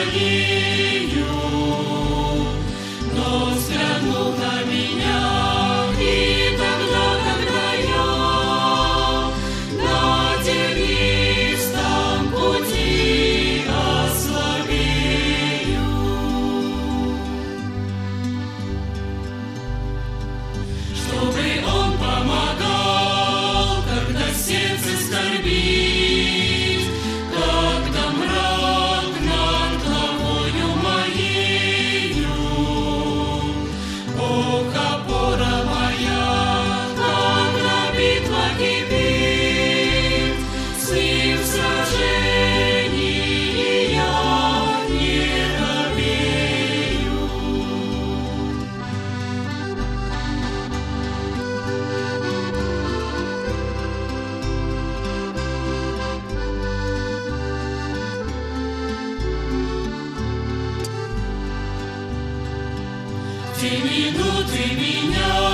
твоею, но взглянул на меня, и тогда, когда я на тернистом пути ослабею, чтобы Он помогал, когда сердце скорбит, когда мрак над главою моею. Бог, опора моя, когда битва кипит, с Ним в сражении я не робею. В те минуты меня